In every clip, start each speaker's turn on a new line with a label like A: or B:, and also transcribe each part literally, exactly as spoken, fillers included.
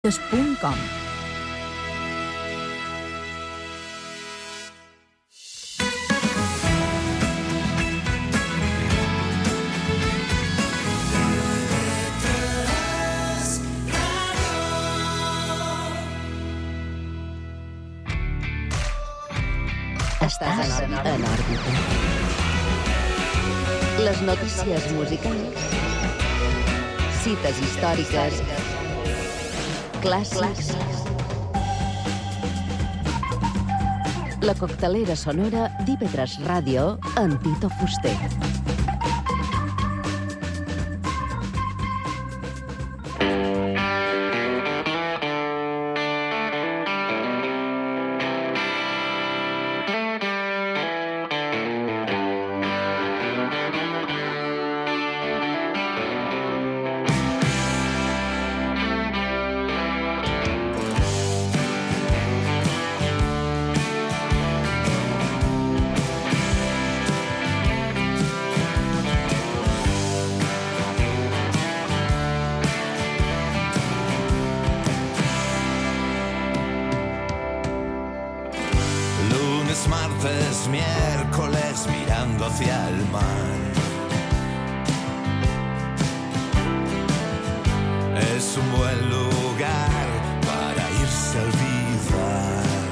A: punt com.
B: Estàs en òrbita. Les notícies musicals, cites històriques, clàssics. La coctelera sonora d'I P tres Ràdio amb Tito Fuster.
C: Martes, miércoles, mirando hacia el mar. Es un buen lugar para irse a olvidar.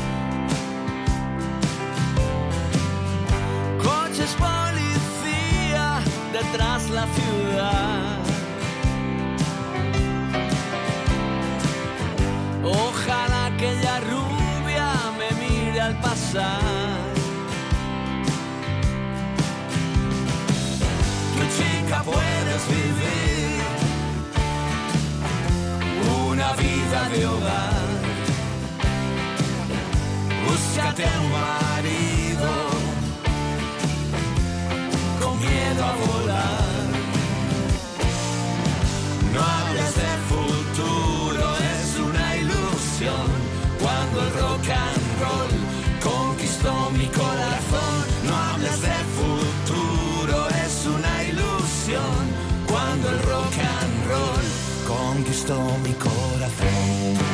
C: Coches policía detrás la ciudad. Ojalá aquella rubia me mire al pasar. Tu chica, puedes vivir una vida de hogar. Búscate un marido con miedo a volar. No hables de futuro, es una ilusión. Cuando el rock and roll conquistó mi corazón. No hables de futuro, es una ilusión. Cuando el rock and roll conquistó mi corazón.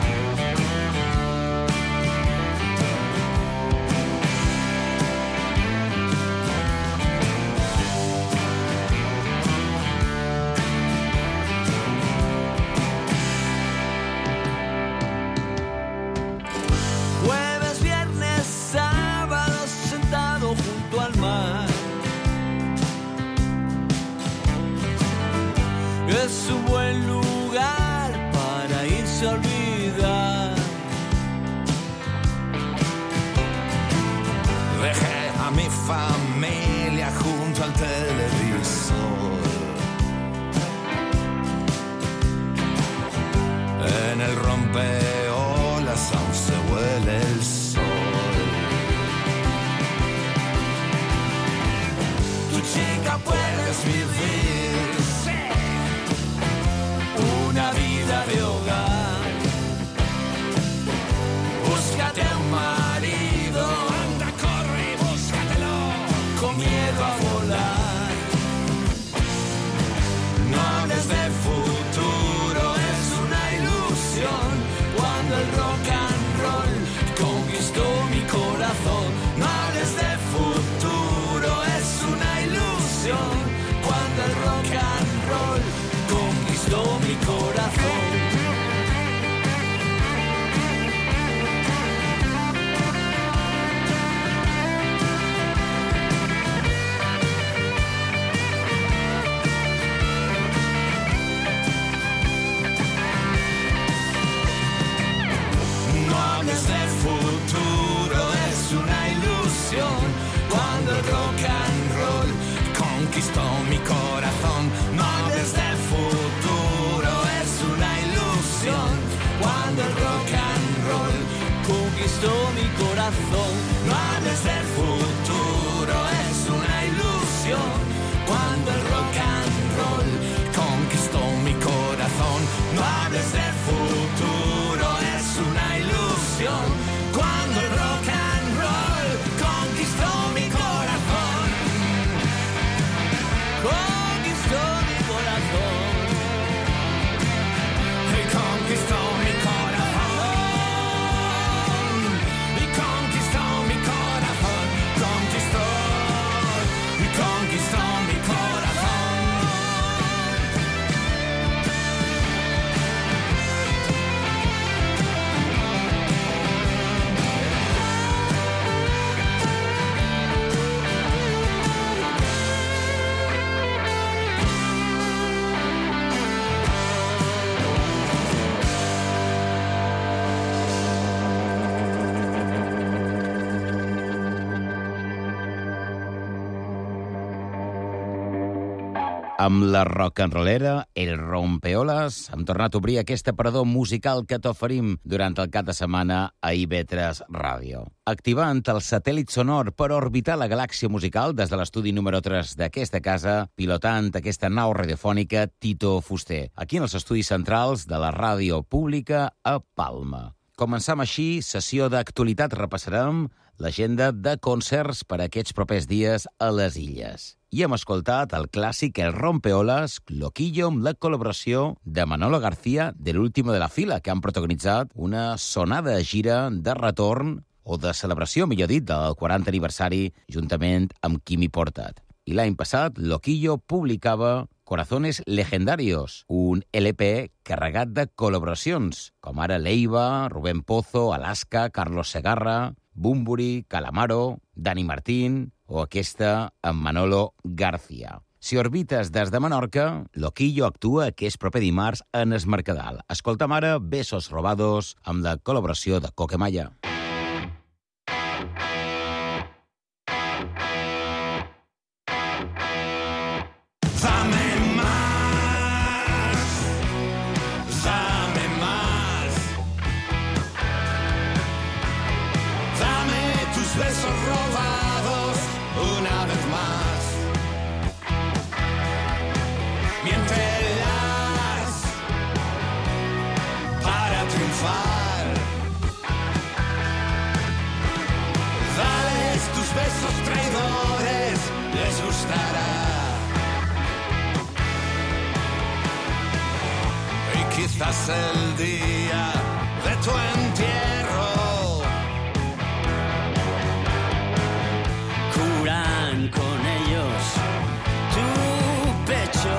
C: Es un buen lugar para irse a olvidar. Dejé a mi familia junto al televisor. En el rompeolas aún se huele el sol. Tu chica, puedes vivir una vida de hogar. Búscate un marido, anda, corre y búscatelo, con miedo a volar. No hables de futuro, es una ilusión. Cuando el rock and roll conquistó mi corazón. No hables de futuro, es una ilusión. Cuando el rock and roll conquistó mi corazón. No hables de futuro, es una ilusión. Cuando el rock and roll conquistó mi corazón. No hables de futuro, es una ilusión. Cuando el rock and roll conquistó mi corazón. No hables de futuro, es una ilusión. Cuando el rock and roll conquistó mi corazón. No hables de futuro, es una ilusión. Cuando el rock and roll conquistó mi corazón. Conquistó mi corazón. Conquistó
A: Amb la rock'n'rollera, el Rompeoles, hem tornat a obrir aquest aparador musical que t'oferim durant el cap de setmana a I V tres Ràdio. Activant el satèl·lit sonor per orbitar la galàxia musical des de l'estudi número tres d'aquesta casa, pilotant aquesta nau radiofònica Tito Fuster, aquí en els estudis centrals de la ràdio pública a Palma. Començam així, sessió d'actualitat, repassarem l'agenda de concerts per a aquests propers dies a les Illes. I hem escoltat el clàssic El Rompeoles, Loquillo, amb la col·laboració de Manolo García de l'Último de la Fila, que han protagonitzat una sonada gira de retorn o de celebració, millor dit, del quaranta aniversari, juntament amb Quimi Portat. I l'any passat, Loquillo publicava Corazones Legendarios, un L P carregat de col·laboracions, com ara Leiva, Rubén Pozo, Alaska, Carlos Segarra, Bumburi, Calamaro, Dani Martín o aquesta amb Manolo García. Si orbites des de Menorca, Loquillo actua aquest proper dimarts en Es Mercadal. Escolta'm ara Besos Robados amb la col·laboració de Coquemaya.
C: Quizás el día de tu entierro
D: curan con ellos tu pecho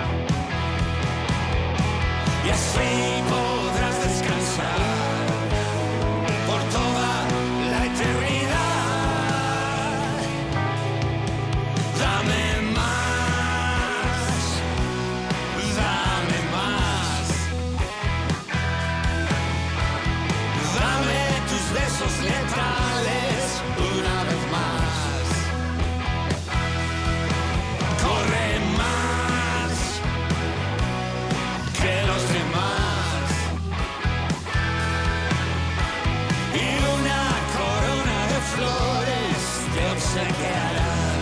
C: y así podrás descansar por toda la eternidad. Dame más, dame más. Dame tus besos letales una vez más. Corre más que los demás. Y una corona de flores te obsequiarán.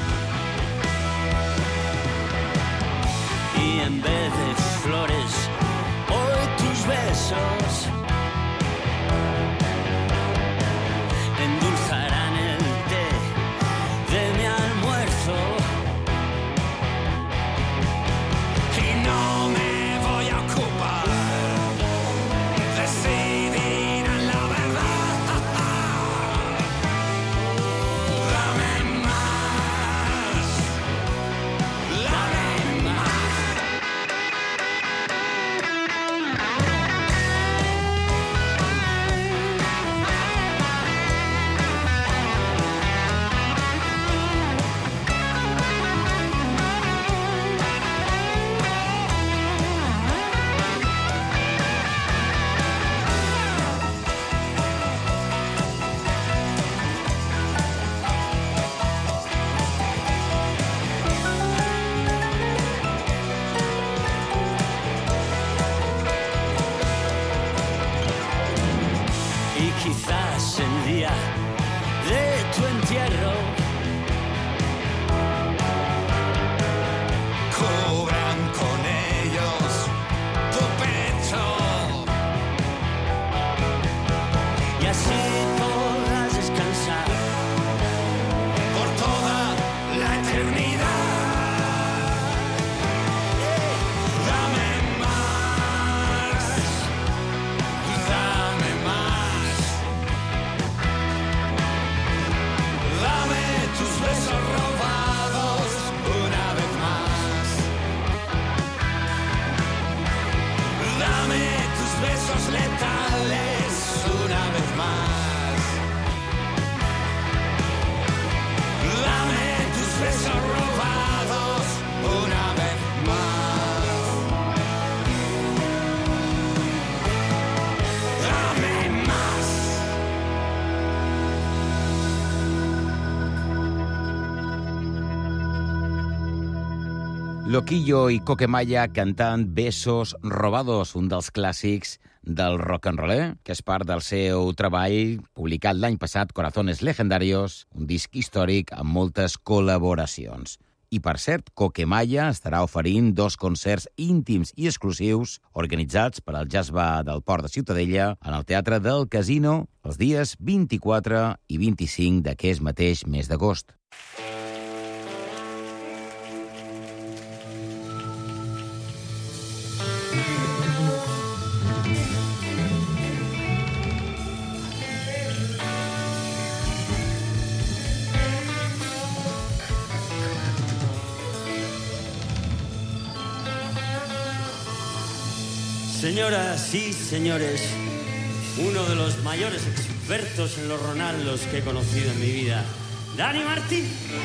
D: y en vez de flores hoy tus besos endulzarán el té de mi almuerzo.
C: Y no me voy a ocupar, decidirán la verdad. Dame más, dame más.
D: Y quizás el día de tu entierro
C: Cubran con ellos tu pecho
D: y así podrás descansar
C: por toda la eternidad. Dame más, dame más. Dame
A: Loquillo i Coquemaya cantant Besos Robados, un dels clàssics del rock and roll, que és part del seu treball publicat l'any passat, Corazones Legendarios, un disc històric amb moltes col·laboracions. I, per cert, Coquemaya estarà oferint dos concerts íntims i exclusius organitzats per al Jazz Bar del Port de Ciutadella en el Teatre del Casino els dies vint-i-quatre i vint-i-cinc d'aquest mateix mes d'agost.
D: Señoras y señores, uno de los mayores expertos en los Ronaldos que he conocido en mi vida, Dani Martín.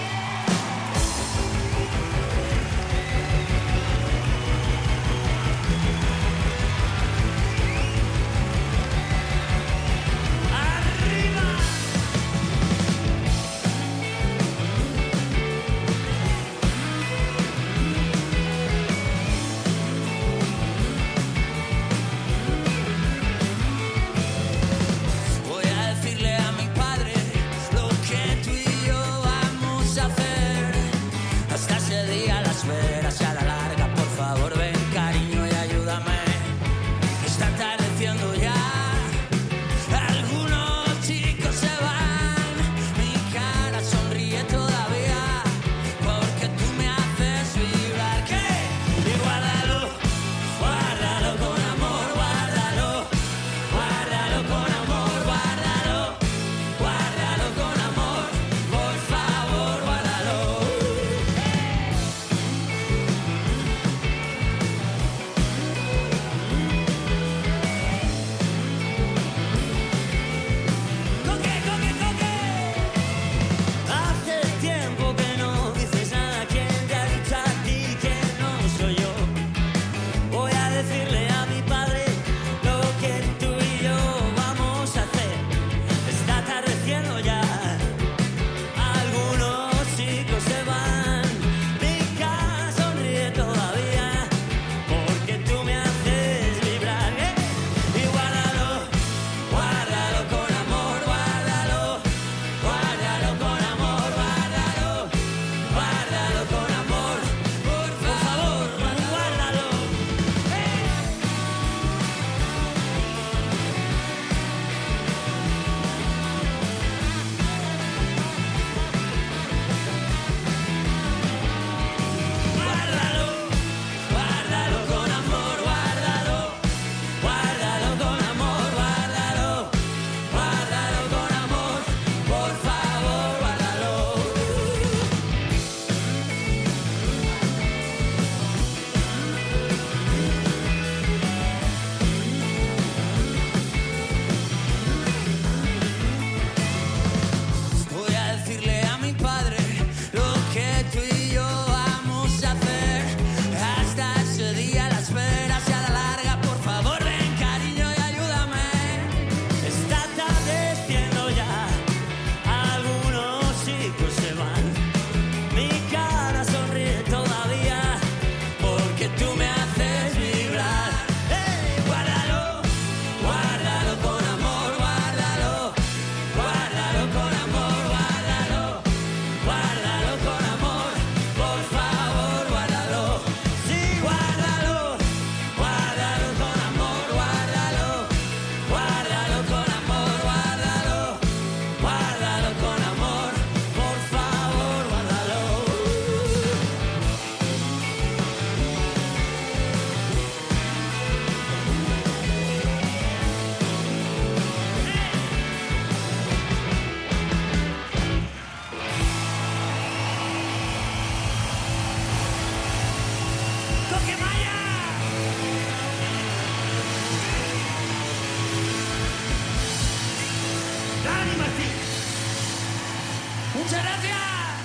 C: Muchas gracias.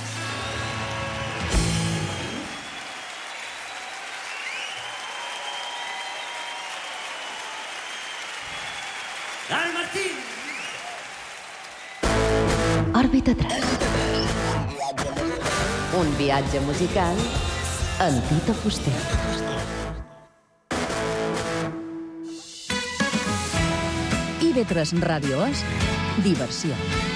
C: Dani Martín.
B: Òrbita tres. Un viatge musical amb Tito Fuster. I ve tres Ràdio és diversió.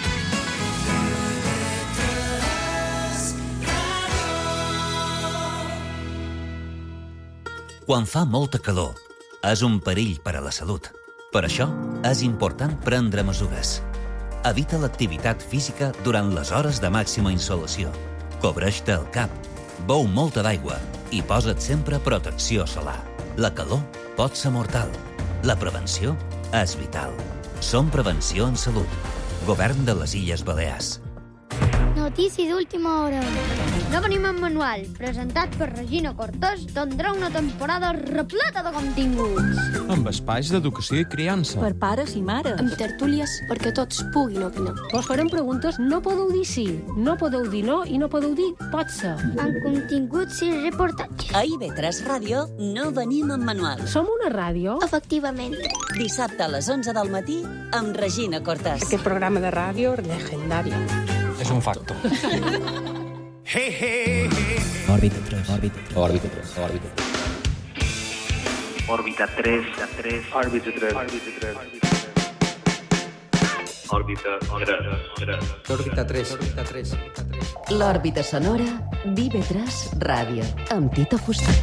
E: Quan fa molta calor, és un perill per a la salut. Per això, és important prendre mesures. Evita l'activitat física durant les hores de màxima insolació. Cobreix-te el cap, beu molta d'aigua i posa't sempre protecció solar. La calor pot ser mortal. La prevenció és vital. Som Prevenció en Salut. Govern de les Illes Balears.
F: Notícia d'última hora. No venim en manual, presentat per Regina Cortés, tindrà una temporada repleta de continguts.
G: Amb espais d'educació i criança.
H: Per pares i mares.
I: Amb tertúlies perquè tots puguin opinar.
H: Vos farem preguntes, no podeu dir sí, no podeu dir no i no podeu dir pot ser.
F: Amb continguts i reportatges.
J: A I V tres Ràdio no venim en manual.
H: Som una ràdio?
F: Efectivament.
J: Dissabte a les onze del matí amb Regina Cortés.
I: Aquest programa de ràdio legendari.
G: És un facto.
C: Hey, hey, hey.
K: Òrbita tres. Òrbita tres. Òrbita tres. Òrbita tres.
L: Òrbita tres. Òrbita tres. Òrbita tres. Òrbita tres.
K: Òrbita tres. Òrbita tres.
B: L'òrbita sonora d'I V tres Ràdio, amb Tito Fuster.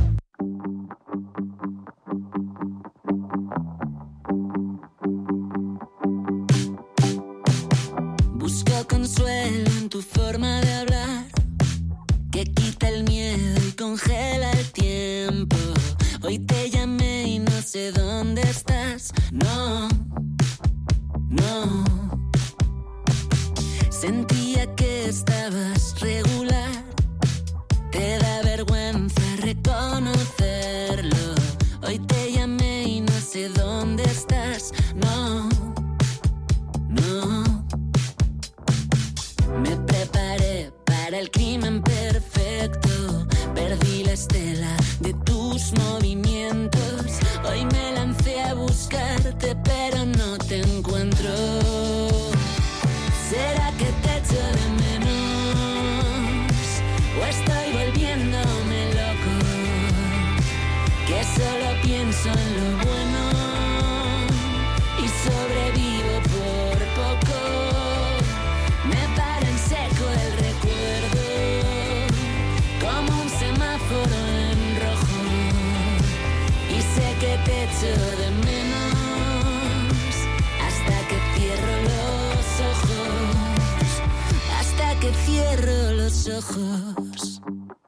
M: Consuelo en tu forma de hablar, que quita el miedo y congela el tiempo. Hoy te llamé y no sé dónde estás. No, no. Sentía que estabas regular. Te da vergüenza reconocerlo. Hoy te llamé y no sé dónde estás. No, no. Me preparé para el crimen perfecto. Perdí la estela de tus movimientos. Hoy me lancé a buscarte, pero no te encuentro. ¿Será que te echo de menos? ¿O estoy volviéndome loco? Que solo pienso en lo bueno y sobrevivo por poco. Me para en seco el recuerdo, como un semáforo en rojo. Y sé que te echo de menos, hasta que cierro los ojos. Hasta que cierro los ojos.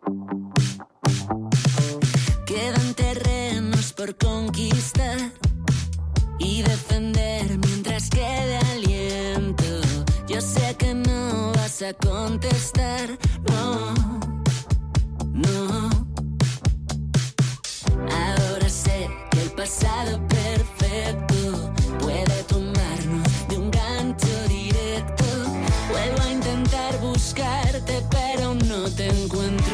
M: Quedan terrenos por conquistar y defender mientras quede aliento. Yo sé que no vas a contestar, no, no. Ahora sé que el pasado perfecto puede tomarnos de un gancho directo. Vuelvo a intentar buscarte, pero no te encuentro.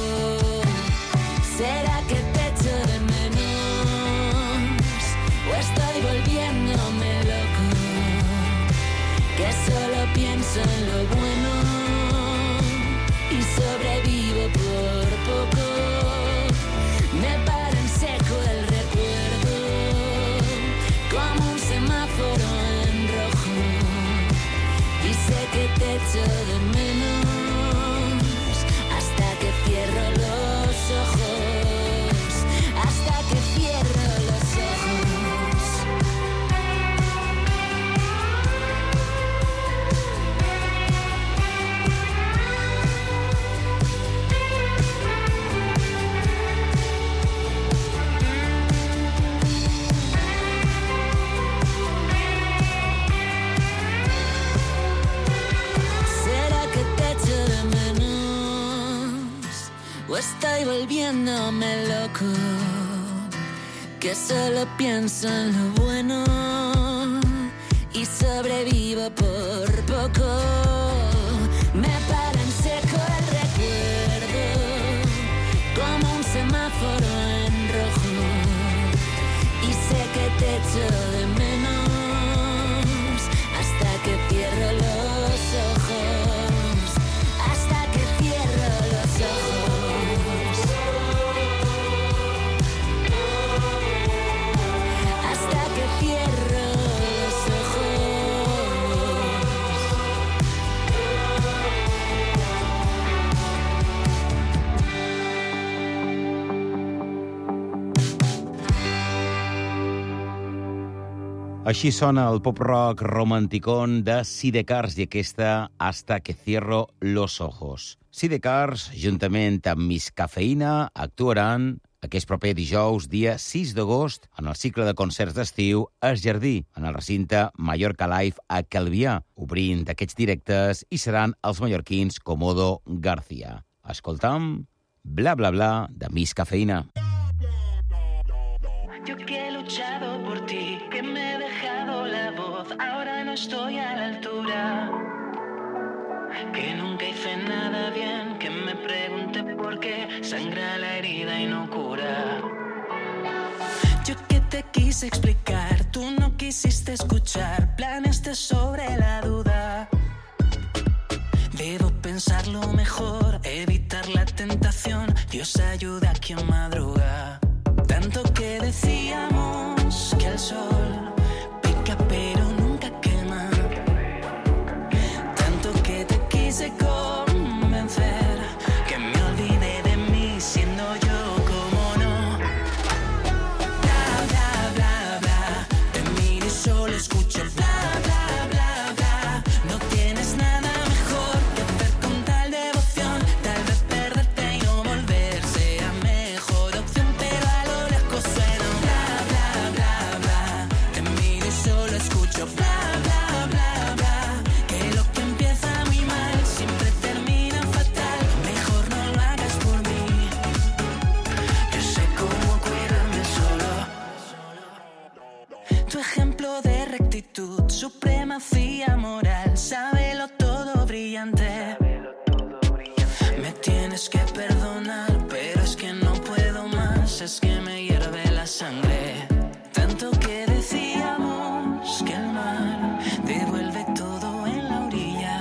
M: ¿Será que te echo de menos? ¿O estoy volviéndome loco? Que solo pienso en lo bueno y sobrevivo por poco. Me para en seco el recuerdo, como un semáforo en rojo. Y sé que te echo de menos, hasta que cierro los ojos. Hasta que cierro los ojos. O estoy volviéndome loco, que solo pienso en lo bueno y sobrevivo por poco. Me para en seco el recuerdo, como un semáforo en rojo. Y sé que te echo de menos, hasta que cierro los ojos. Hasta que cierro los ojos.
A: Així sona el pop-rock romanticón de Sidecars i aquesta Hasta que cierro los ojos. Sidecars, juntament amb Miss Cafeïna, actuaran aquest proper dijous, dia sis d'agost, en el cicle de concerts d'estiu Es Jardí, en el recinte Mallorca Live a Calvià. Obrint aquests directes i seran els mallorquins Comodo García. Escoltam Bla Bla Bla de Miss Cafeïna.
N: Yo que he luchado por ti, que me he dejado la voz, ahora no estoy a la altura. Que nunca hice nada bien, que me pregunté por qué sangra la herida y no cura. Yo que te quise explicar, tú no quisiste escuchar, planeaste sobre la duda. Debo pensarlo mejor, evitar la tentación, Dios ayuda a quien madruga. Tanto que decíamos que el sol pica pero nunca quema. Tanto que te quise convencer que me olvidé de mí siendo yo como no. Bla, bla, bla, bla, te miro y solo escucho bla, bla, bla, bla. No tienes nada mejor que hacer con tal devoción. Tal vez perderte y no volver sea mejor opción, pero a lo lejos suena un bla, bla, bla, bla. Te miro y solo escucho bla, bla, bla, bla. Que lo que empieza muy mal siempre termina fatal. Mejor no lo hagas por mí. Yo sé cómo cuidarme solo. Tu ejemplo de rectitud, supremacía moral, sábelo todo brillante. Me tienes que perdonar, pero es que no puedo más, es que me hierve la sangre. Tanto que decíamos que el mar devuelve todo en la orilla.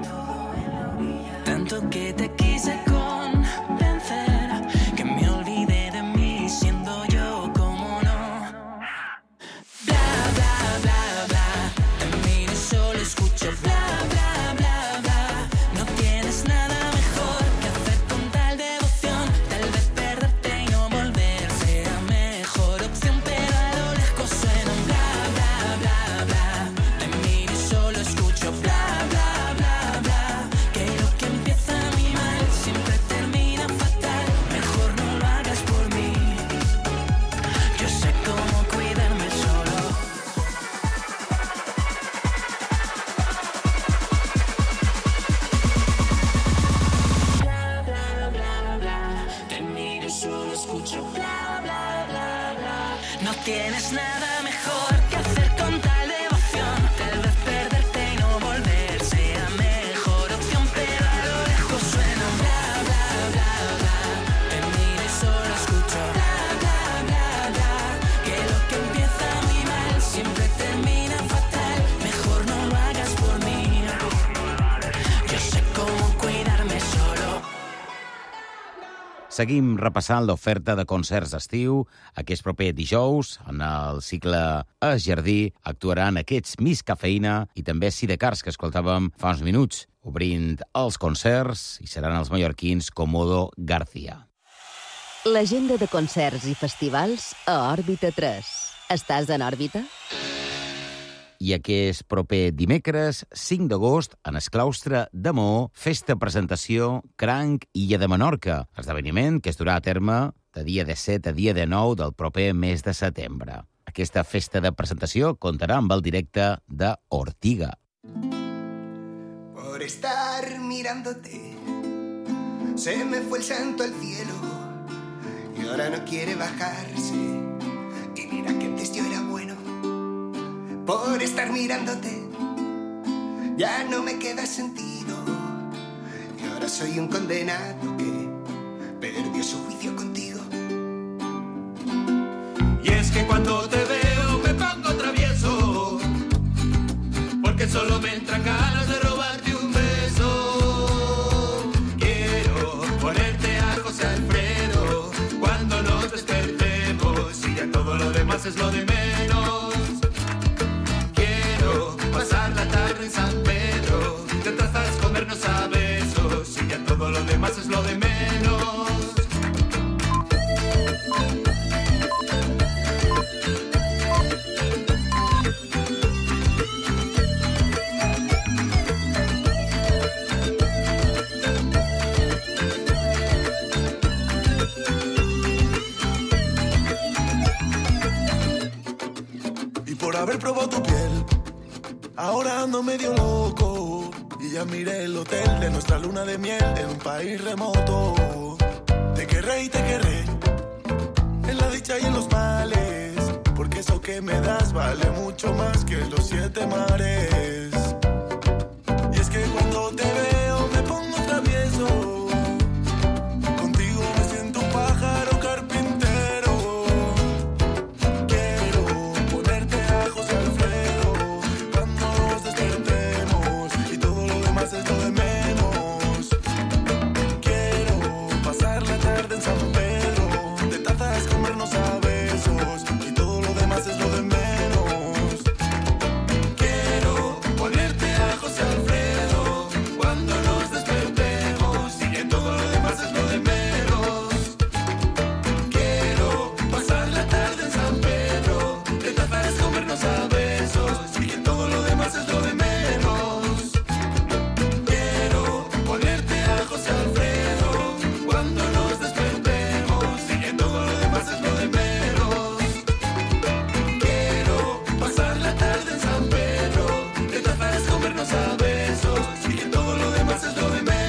N: Tanto que te quise convencer que me olvidé de mí siendo yo como no. Bla, bla, bla, bla, te miro y solo escucho bla, bla, bla, bla. No tienes nada mejor que hacer con tal devoción. Tal vez perderte y no volver sea mejor opción, pero a lo lejos suena un bla, bla, bla, bla. Te miro y solo escucho bla, bla, bla, bla. Que lo que empieza muy mal siempre termina fatal. Mejor no lo hagas por mí. Yo sé cómo cuidarme solo. Bla, bla, bla, bla. Te miro y solo escucho bla, bla, bla, bla. No tienes nada mejor que hacer con tal devoción. Tal vez perderte y no volver sea mejor opción, pero a lo lejos suena un bla, bla, bla, bla. Te miro y solo escucho bla, bla, bla, bla. Que lo que empieza muy mal siempre termina fatal. Mejor no lo hagas por mí. Yo sé cómo cuidarme solo.
A: Seguim repassant l'oferta de concerts d'estiu. Aquest proper dijous, en el cicle Es Jardí, actuaran aquests Miss Cafeïna i també Sidecars, que escoltàvem fa uns minuts. Obrint els concerts i seran els mallorquins Comodo García.
B: L'agenda de concerts i festivals a Òrbita tres. Estàs en òrbita?
A: I aquest proper dimecres, cinc d'agost, en el claustre de Maó, festa presentació Cranc Illa de Menorca, esdeveniment que es durà a terme de dia disset a dia dinou del proper mes de setembre. Aquesta festa de presentació comptarà amb el directe de Ortiga.
O: Por estar mirándote, se me fue el santo al cielo y ahora no quiere bajarse. Y mira que antes yo era bueno. Por estar mirándote, ya no me queda sentido. Y ahora soy un condenado que perdió su juicio contigo.
C: Y es que cuando te veo me pongo travieso, porque solo me entran ganas de robarte un beso. Quiero ponerte a José Alfredo cuando nos despertemos y ya todo lo demás es lo de menos. Quiero pasar la tarde en San Pedro, de trazas comernos a besos y ya todo lo demás es lo de menos.
P: por haber probado tu piel. Ahora ando medio loco y ya miré el hotel de nuestra luna de miel en un país remoto. Te querré y te querré, en la dicha y en los males, porque eso que me das vale mucho más que los siete mares. Y es que cuando te veo me pongo travieso, contigo me siento un pájaro carpintero. Quiero ponerte a José Alfredo cuando nos despertemos y todo lo demás es lo de menos. Quiero pasar la tarde en San Pedro, de tazas comernos a besos y todo lo demás es lo de menos. Quiero ponerte a José Alfredo cuando nos despertemos y que todo lo demás es lo de menos. Quiero pasar la tarde en San Pedro, de tazas comernos a besos y que todo lo demás es lo de menos. Quiero ponerte a José Alfredo cuando nos despertemos y que todo lo demás es lo de menos. Quiero pasar la tarde en San Pedro, de tazas comernos a besos y que todo lo demás es lo de menos.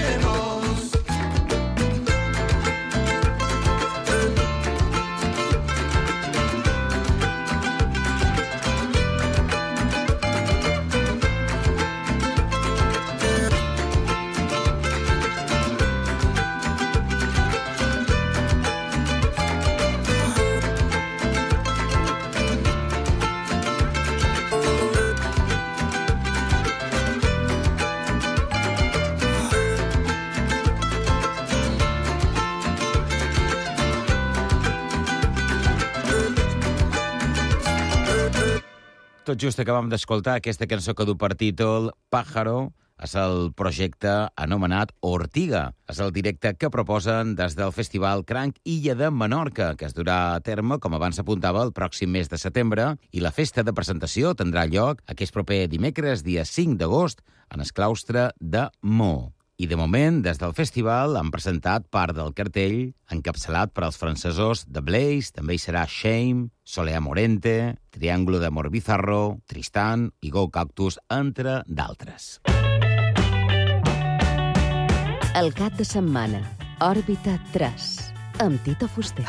A: Tot just acabam d'escoltar aquesta cançó que du per títol Pájaro. És el projecte anomenat Ortiga. És el directe que proposen des del Festival Cranc Illa de Menorca, que es durà a terme, com abans apuntava, el pròxim mes de setembre, i la festa de presentació tindrà lloc aquest proper dimecres, dia cinc d'agost, en el claustre de Mo. I de moment, des del festival, han presentat part del cartell encapçalat per als francesos The Blaze, també hi serà Shame, Soleá Morente, Triángulo de Amor Bizarro, Tristan i Go Cactus, entre d'altres.
B: El cap de setmana, Òrbita tres, amb Tito Fuster.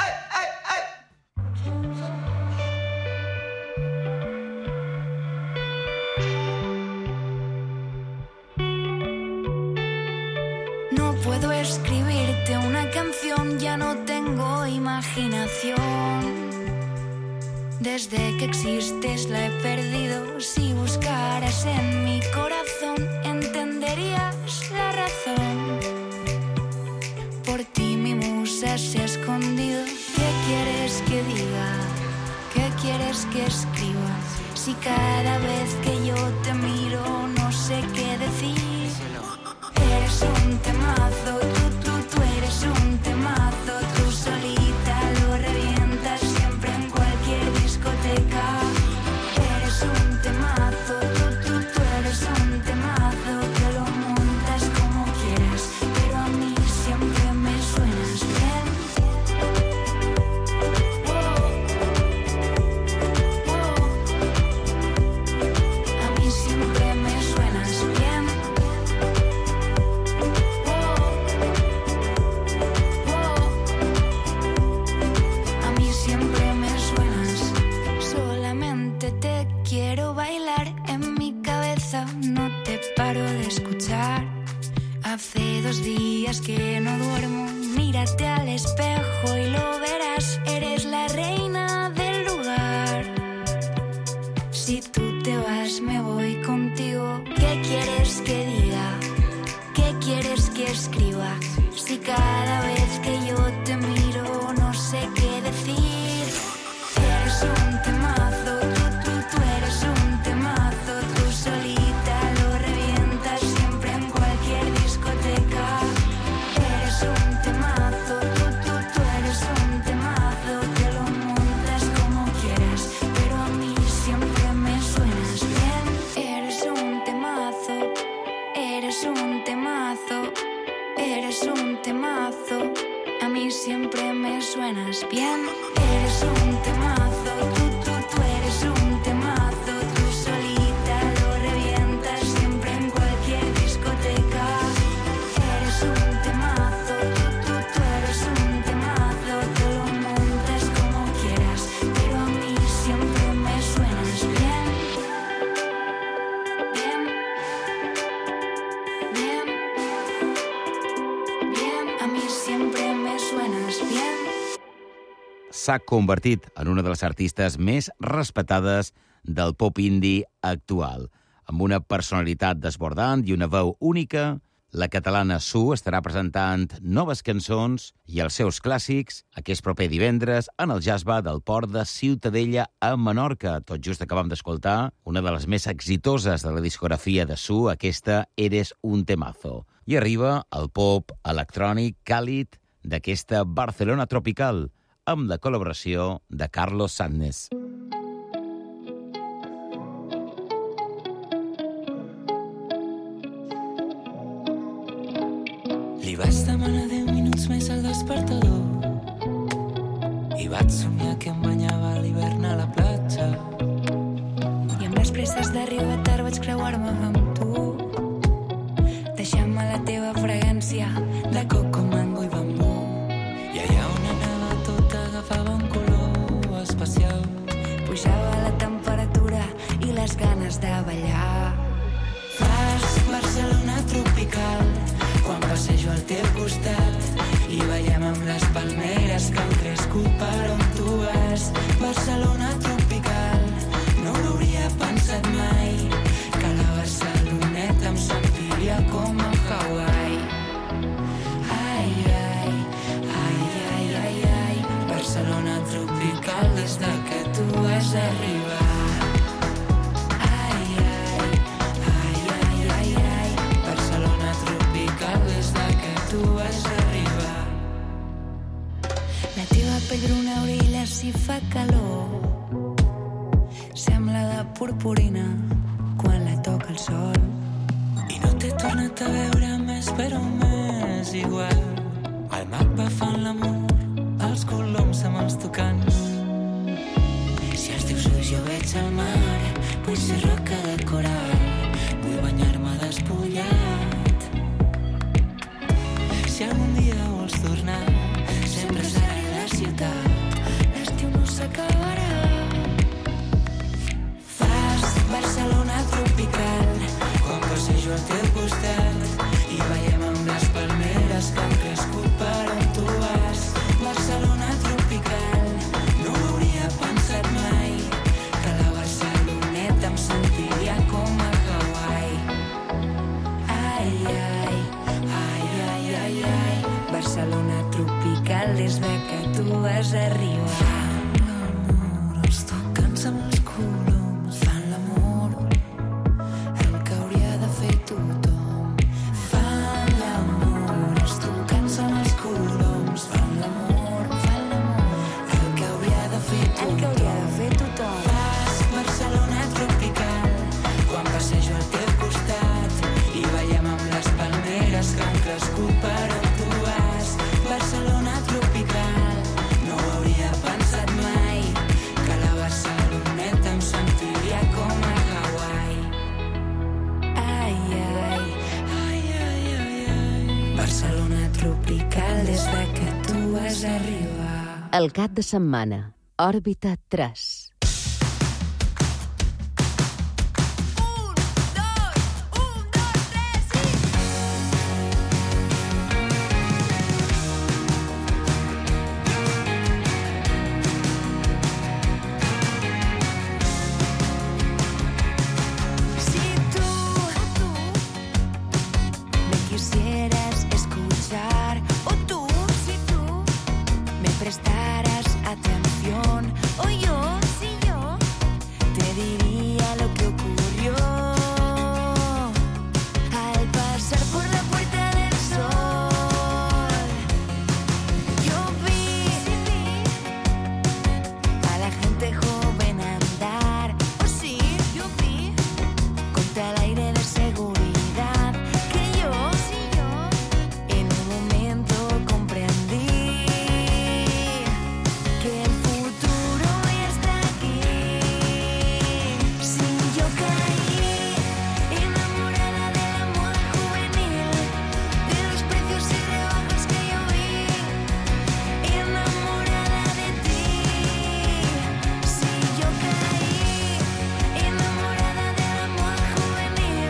Q: No puedo escribirte una canción, ya no tengo imaginación. Desde que existes la he perdido. Si buscaras en mi corazón, entenderías la razón. Por ti mi musa se ha escondido. ¿Qué quieres que diga? ¿Qué quieres que escriba? Si cada vez que yo te miro no sé qué decir. Eres un temazo, tú, tú, tú eres un temazo. Tú solita lo revientas siempre en cualquier discoteca. Eres un temazo, tú, tú, tú eres un temazo. Que lo montas como quieras, pero a mí siempre me suenas bien. Oh, oh. A mí siempre me suenas bien. Quiero bailar en mi cabeza, no te paro de escuchar. Hace dos días que no duermo, mírate al espejo y lo verás. Eres la reina del lugar. Si tú te vas me voy contigo. ¿Qué quieres que diga? ¿Qué quieres que escriba? Si cada vez que yo te miro no sé qué decir. Eres un temazo. Siempre
A: s'ha convertit en una de les artistes més respectades del pop indie actual. Amb una personalitat desbordant i una veu única, la catalana Su estarà presentant noves cançons i els seus clàssics aquest proper divendres en el Jazz Bar del Port de Ciutadella a Menorca. Tot just acabam d'escoltar una de les més exitoses de la discografia de Su, aquesta Eres un temazo. I arriba el pop electrònic càlid d'aquesta Barcelona tropical, amb la col·laboració de Carlos Sandnes.
N: Li vaig demanar deu minuts més al despertador i vaig somiar que em banyava a l'hivern a la platja.
Q: I amb les presses d'arribar tard vaig creuar-me amb tu, deixant-me la teva fragància de coco, mango i bambú.
N: I allà on anava tot agafava un color especial.
Q: Pujava la temperatura i les ganes de ballar.
N: Fas Barcelona tropical quan passejo al teu costat i veiem amb les palmeres que han crescut per on tu vas. Barcelona tropical, no ho hauria pensat mai, que la Barceloneta em sentiria com a Hawaii. Ai, ai, ai, ai, ai, ai, Barcelona tropical des de que tu has arribat.
Q: La teva pell bruna orilla si fa calor, sembla de purpurina quan la toca el sol.
N: I no t'he tornat a veure més, però més igual. Al mapa fan l'amor, els coloms amb els tocants.
Q: Si els teus ulls jo veig el mar, vull ser roca de coral,
N: vull banyar-me despullat. Si algun dia vols tornar,
Q: sempre serà a la ciutat, l'estiu no s'acabarà.
N: Fas Barcelona tropical quan passejo al teu costat i veiem amb les palmeres que han crescut per on tu vas. Barcelona tropical, no ho hauria pensat mai, que la Barceloneta em sentiria com a Hawaii.
Q: Ai, ai, ai, ai, ai, ai, Barcelona tropical des de que tu vas arribar.
N: Fan l'amor, els tocants amb els coloms, fan l'amor, el que hauria de fer tothom. Fan l'amor, els tocants amb els coloms, fan l'amor, fan l'amor, el que hauria de fer tothom.
Q: El que hauria de fer tothom.
N: Fas Barcelona tropical quan passejo al teu costat i veiem amb les palmeres que han crescut per on tu vas. Barcelona tropical, no ho hauria pensat mai, que la Barceloneta em sentiria com a Hawaii.
Q: Ai, ai,
N: ai, ai, ai, ai,
Q: Barcelona tropical des de que tu vas arribar.
B: El cap de setmana, Òrbita tres.
Q: Quisieras escuchar, o tú, si tú me prestaras atención, o yo, si yo te diría lo que ocurrió al pasar por la puerta del sol. Yo vi a la gente joven andar, o sí, yo vi contra el aire de seguridad.
N: Barcelona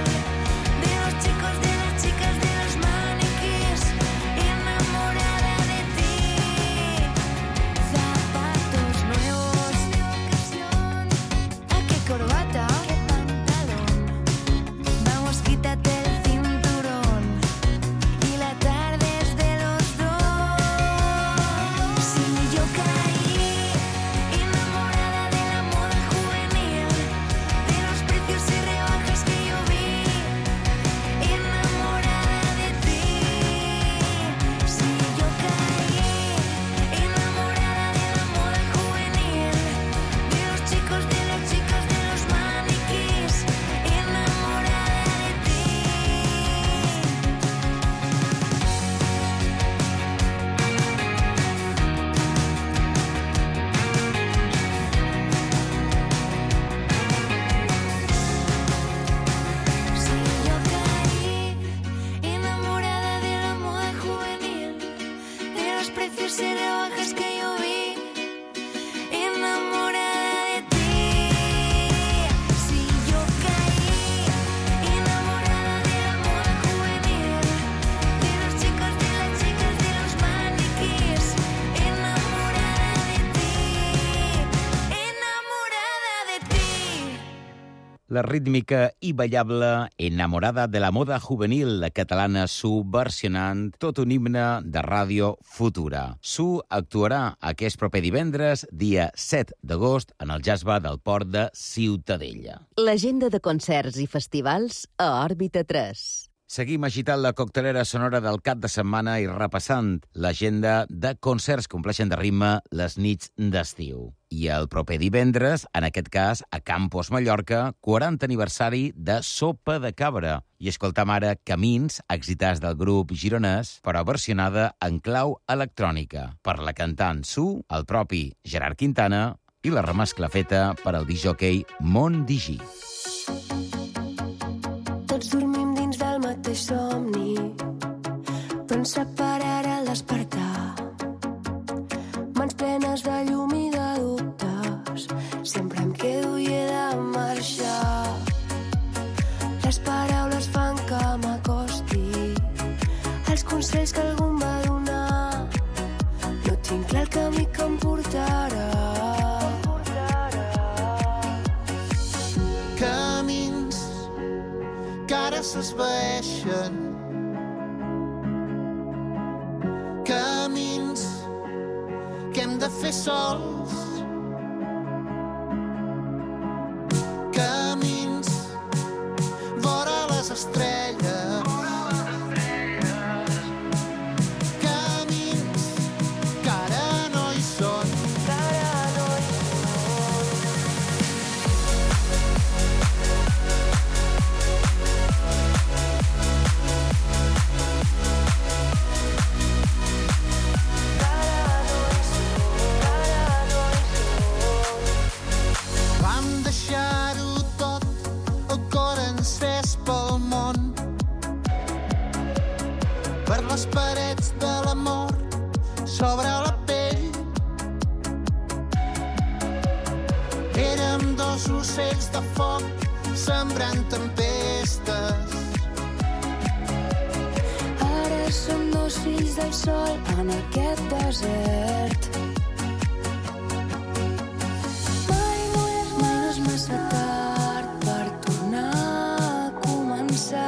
A: La rítmica i ballable Enamorada de la moda juvenil, la catalana Su versionant tot un himne de Ràdio Futura. Su actuarà aquest proper divendres, dia set d'agost, en el Jazz Bar del Port de Ciutadella.
B: L'agenda de concerts i festivals a Òrbita tres.
A: Seguim agitant la coctelera sonora del cap de setmana i repassant l'agenda de concerts que compleixen de ritme les nits d'estiu. I el proper divendres, en aquest cas, a Campos, Mallorca, quaranta aniversari de Sopa de Cabra. I escoltam ara Camins, excitats del grup gironès, però versionada en clau electrònica, per la cantant Su, el propi Gerard Quintana i la remescla feta per al discjòquei Mont Digi.
I: Tots dormim dins del mateix somni, però ens separarà el despertar. Mans plenes de llum i de dubtes, sempre em quedo i he de marxar. Les paraules fan que m'acosti als consells que algú em va donar. No tinc clar el camí que em portarà.
R: Camins que ara s'esvaeixen, camins que hem de fer sols, camins vora les estrelles, camins que ara no hi són. Les parets de l'amor sobre la pell. Érem dos ocells de foc sembrant tempestes.
I: Ara som dos fills del sol en aquest desert. Mai no és, mai no és massa tard per tornar a començar.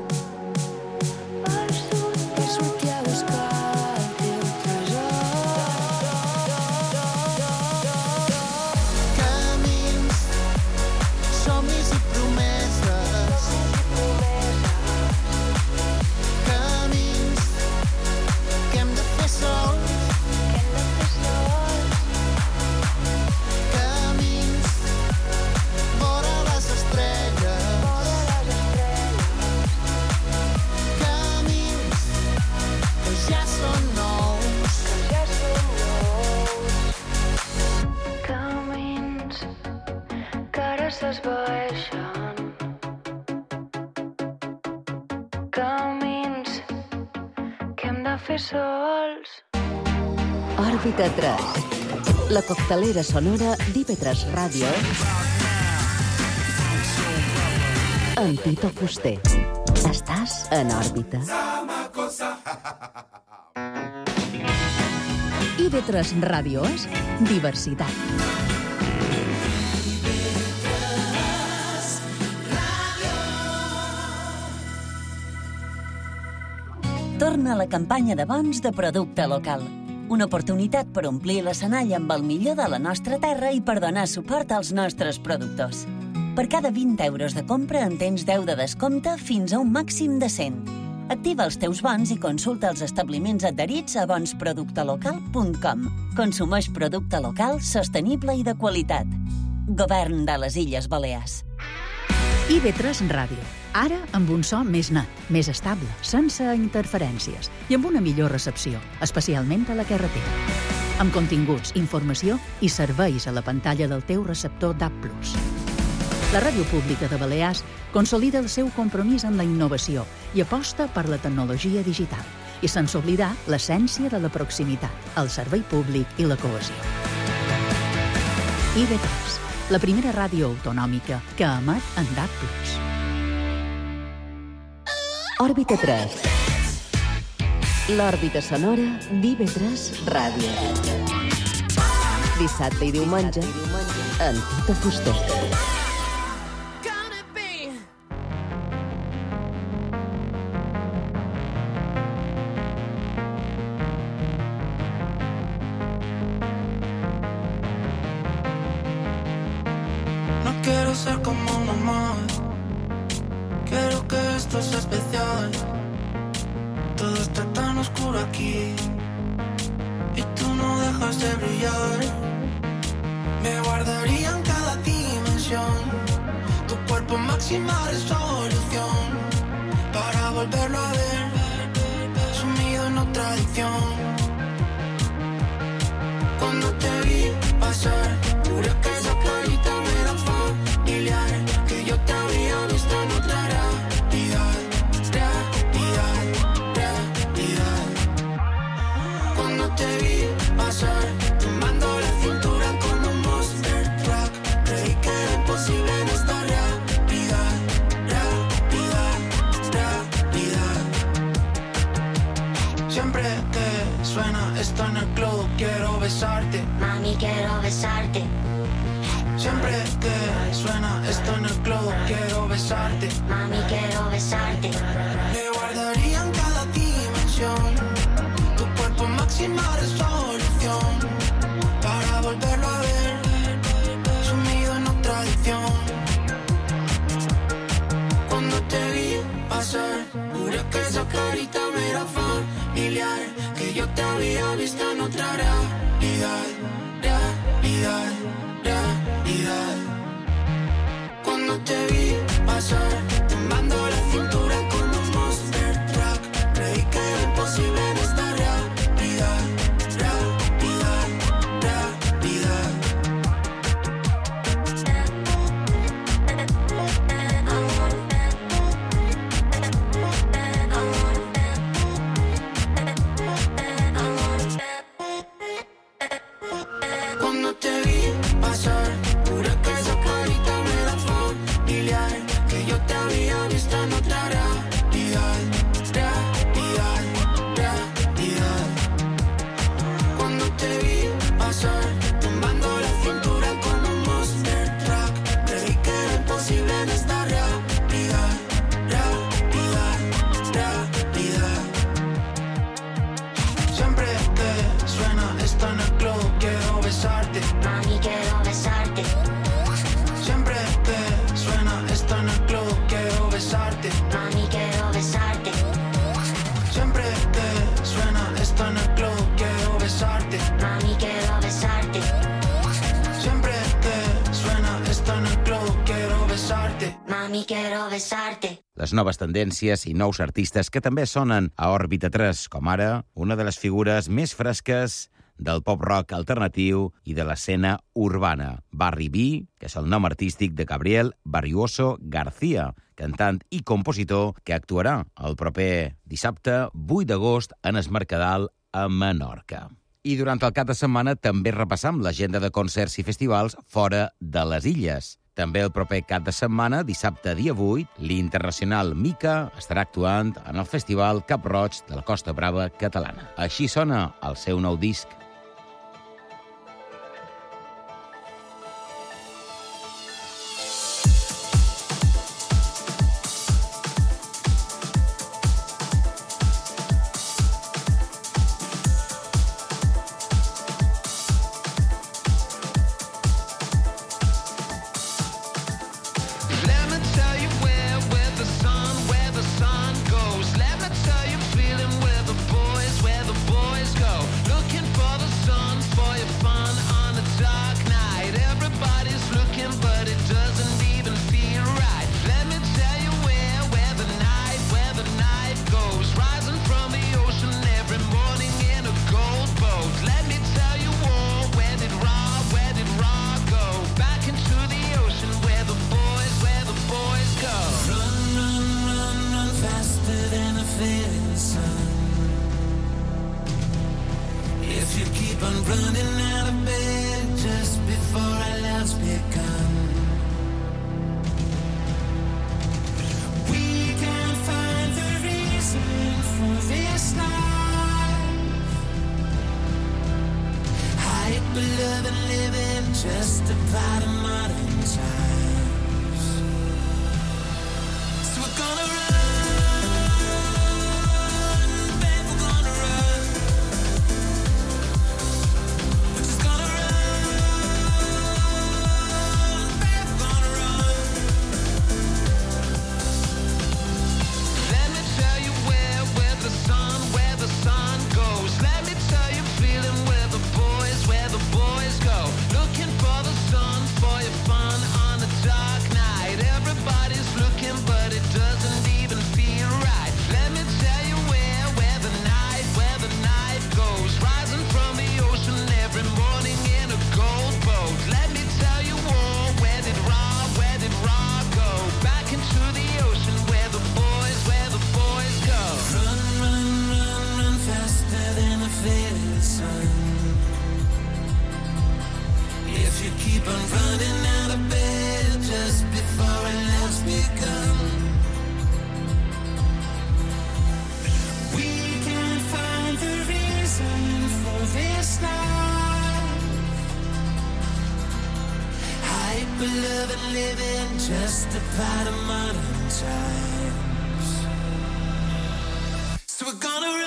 I: Camins que hem de fer sols.
B: Òrbita tres. La coctelera sonora d'I V tres Ràdio amb Tito Fuster. Estàs en òrbita. I V tres Ràdio és diversitat.
J: Torna la campanya de bons de producte local. Una oportunitat per omplir l'escenari amb el millor de la nostra terra i per donar suport als nostres productors. Per cada vint euros de compra en tens deu de descompte fins a un màxim de cent. Activa els teus bons i consulta els establiments adherits a bons producte local punt com. Consumeix producte local, sostenible i de qualitat. Govern de les Illes Balears.
S: I V tres Ràdio. Ara amb un so més net, més estable, sense interferències i amb una millor recepció, especialment a la carretera. Amb continguts, informació i serveis a la pantalla del teu receptor D A B plus. La Ràdio Pública de Balears consolida el seu compromís amb la innovació i aposta per la tecnologia digital i sense oblidar l'essència de la proximitat, el servei públic i la cohesió. I V tres, la primera ràdio autonòmica que emet en D A B plus.
B: Òrbita tres. L'òrbita sonora d'I V tres Ràdio. Dissabte i diumenge, en Tito Fuster.
N: esto es especial. Todo está tan oscuro aquí y tú no dejas de brillar. Me guardaría en cada dimensión tu cuerpo en máxima resolución para volverlo a ver, sumido en otra adicción. Cuando te vi pasar, juré que esa carita me era familiar, que yo te había visto en otra realidad, realidad, realidad. Cuando te vi pasar, tomando la cintura como un monster truck, creí que era imposible en esta realidad, realidad, realidad. Siempre que suena esto en el club, quiero besarte.
T: Mami, quiero besarte.
N: Siempre que suena esto en el club, quiero besarte.
T: Mami, quiero besarte.
N: Me guardaría en cada dimensión tu cuerpo en máxima resolución para volverlo a ver, sumido en otra adicción. Cuando te vi pasar, juré que esa carita me era familiar, que yo te había visto en otra realidad, realidad, realidad. Cuando te vi pasar, tomando la cintura como un monster truck, creí que era imposible en esta realidad, realidad, realidad. Cuando te vi pasar, juré que esa carita me era familiar, que yo te había visto en otra realidad, realidad, realidad. Cuando te vi pasar, tomando la cintura como un monster truck, creí que era imposible en esta realidad, realidad, realidad. Siempre que suena esto en el club, quiero besarte.
T: Mami, quiero besarte.
N: Siempre que suena esto en el club, quiero besarte.
T: Mami, quiero besarte.
N: Siempre que suena esto en el club, quiero besarte.
T: Mami, quiero besarte.
N: Siempre que suena esto en el club, quiero besarte.
T: Mami, quiero besarte.
A: Les noves tendències i nous artistes que també sonen a Òrbita tres, com ara una de les figures més fresques del pop-rock alternatiu i de l'escena urbana, Barry B, que és el nom artístic de Gabriel Barriuoso García, cantant i compositor que actuarà el proper dissabte vuit d'agost en Es Mercadal a Menorca. I durant el cap de setmana també repassam l'agenda de concerts i festivals fora de les illes. També el proper cap de setmana, dissabte dia vuit, l'Internacional Mica estarà actuant en el Festival Cap Roig de la Costa Brava catalana. Així sona el seu nou disc.
C: Let me tell you where, where the sun, where the sun goes. Let me tell you feeling where the boys, where the boys go. Looking for the sun, for your fun on a dark night. Everybody's looking, but it doesn't even feel right. Let me tell you where, where the night, where the night goes. Rising from the ocean every morning in a gold boat. Let me tell you all, where did Ra, where did Ra go? Back into the ocean where the boys, where the boys go.
N: Run, run, run, run faster than a fading sun. If you keep on running out of bed just before our lives begun, we can't find the reason for this life. Hide, beloved, and living just about a modern times. So we're gonna run, babe, we're gonna run. We're just gonna run, babe, we're gonna run.
C: just about a modern times. So we're gonna run.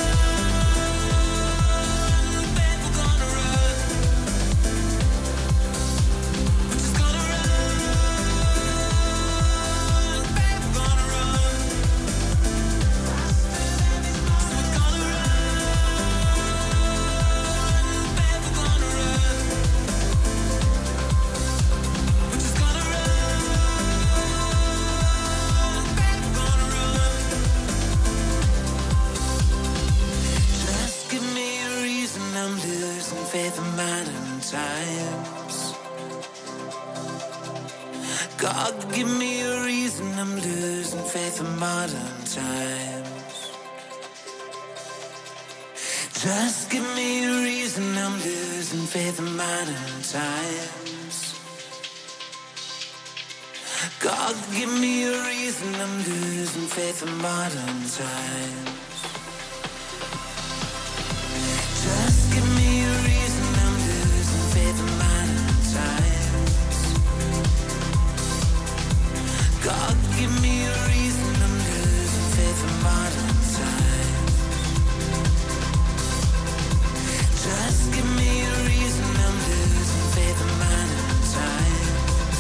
C: Faith in modern times. God, give me a reason. I'm losing faith in modern times. Just give me a reason. I'm losing faith in modern times. God, give me a reason. I'm losing faith in modern times. Just give me a reason. I'm losing faith in modern times. God, give me a reason. I'm losing faith in modern times. Just give me a reason. I'm losing faith in modern times.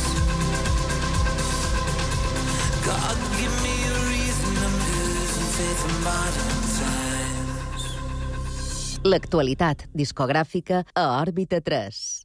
C: God, give me a reason. I'm losing faith in modern times.
B: L'actualitat discogràfica a Òrbita tres.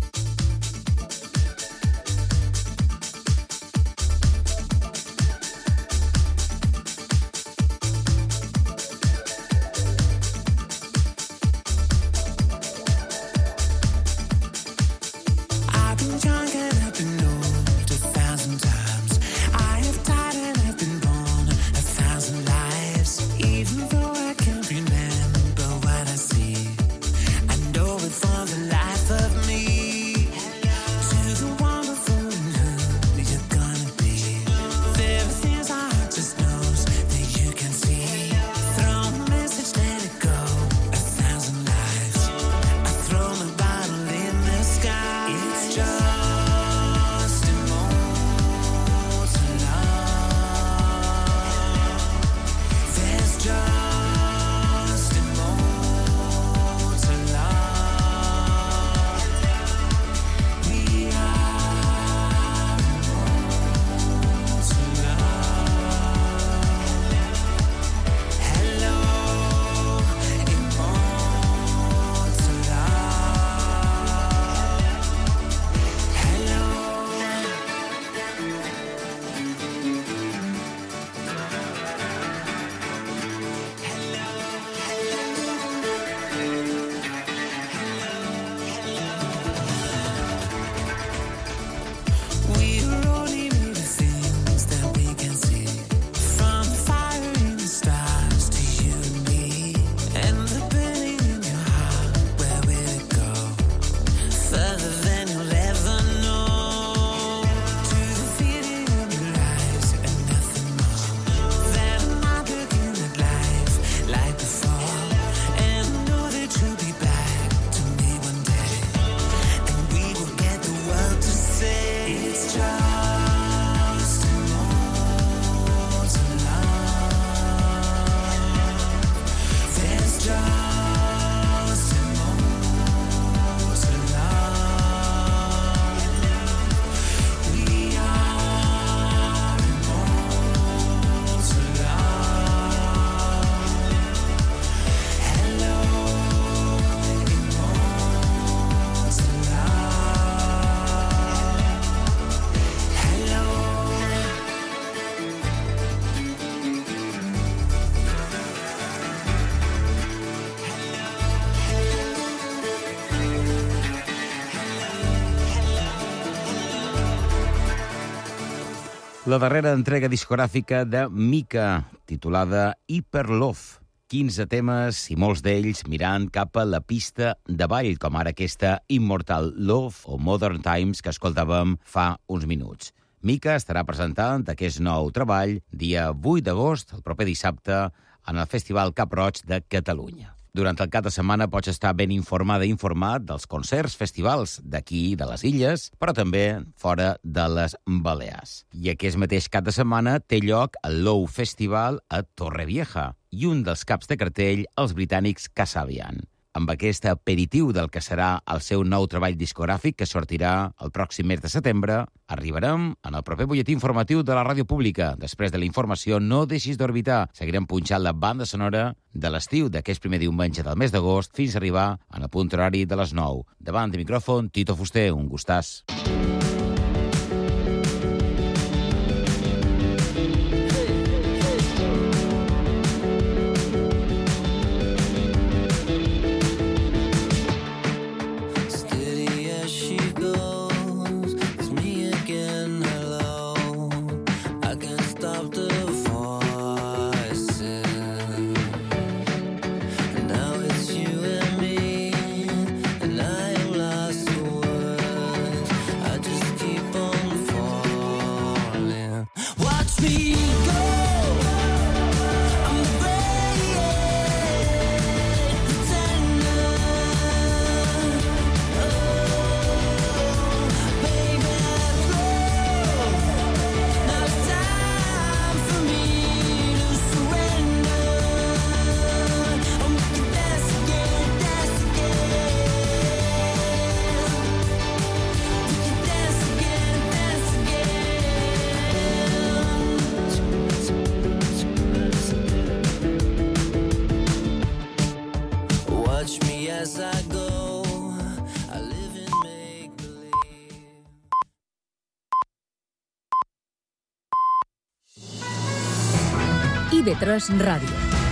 A: La darrera entrega discogràfica de Mika, titulada Hyper Love. quinze temes i molts d'ells mirant cap a la pista de ball, com ara aquesta Immortal Love o Modern Times que escoltàvem fa uns minuts. Mika estarà presentant aquest nou treball dia vuit d'agost, el proper dissabte, en el Festival Cap Roig de Catalunya. Durant el cap de setmana pots estar ben informada i informat dels concerts, festivals d'aquí, de les illes, però també fora de les Balears. I aquest mateix cap de setmana té lloc el Low Festival a Torrevieja i un dels caps de cartell, els britànics Kasabian. Amb aquest aperitiu del que serà el seu nou treball discogràfic que sortirà el pròxim mes de setembre, arribarem en el proper butlletí informatiu de la ràdio pública. Després de la informació, no deixis d'orbitar. Seguirem punxant la banda sonora de l'estiu d'aquest primer diumenge del mes d'agost fins a arribar en el punt horari de les nou. Davant de micròfon, Tito Fuster, un gustàs.
S: I V tres Ràdio.